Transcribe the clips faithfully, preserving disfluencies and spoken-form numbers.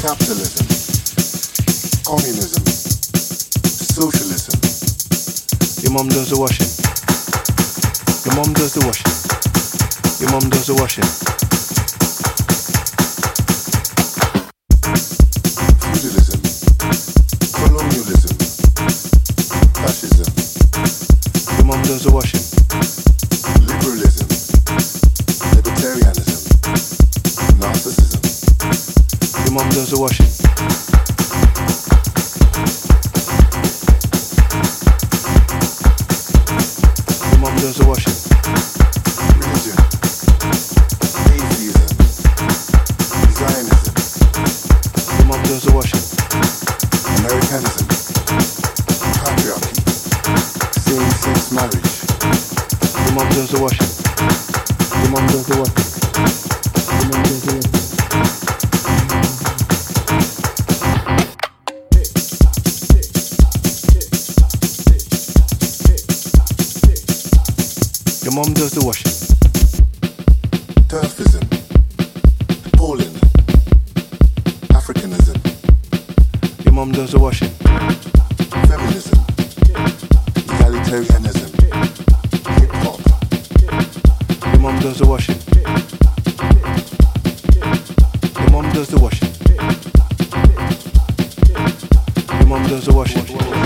capitalism, communism, socialism. Your mom does the washing. Your mom does the washing. Your mom does the washing. Feudalism, colonialism, fascism. Your mom does the washing. Liberalism, libertarianism, narcissism. Your mom does the washing. Your mom does the washing. Religion, atheism, Zionism. Your mom does the washing. Americanism, patriarchy, same-sex marriage. Your mom does the washing. Your mom does the washing. Your mom does the washing. Your mom does the washing. Turfism, Poland, Africanism, Your mom does the washing. feminism, egalitarianism, hip-hop. Your mom does the washing. Your mom does the washing. Your mom does the washing.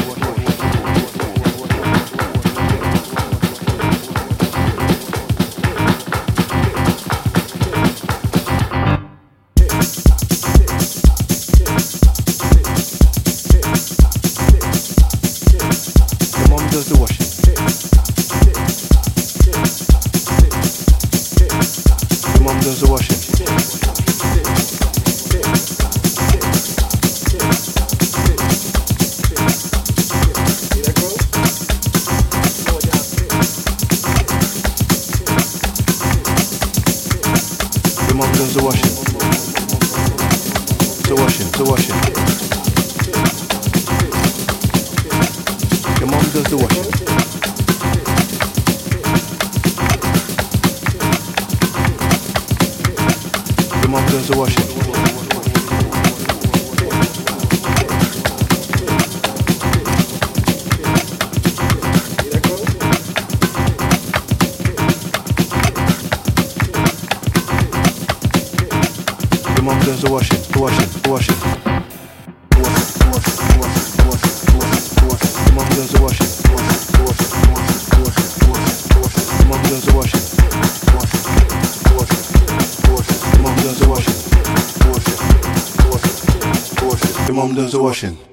Your mom does the washing. Your mom does the washing. Your mom does the washing. The washing, the washing. Your mom does the washing. Your mom does the washing. Your mom does the washing, the washing, the washing. Your mom does the washing. Your mom does the washing. Your mom does the washing. Your mom does the washing.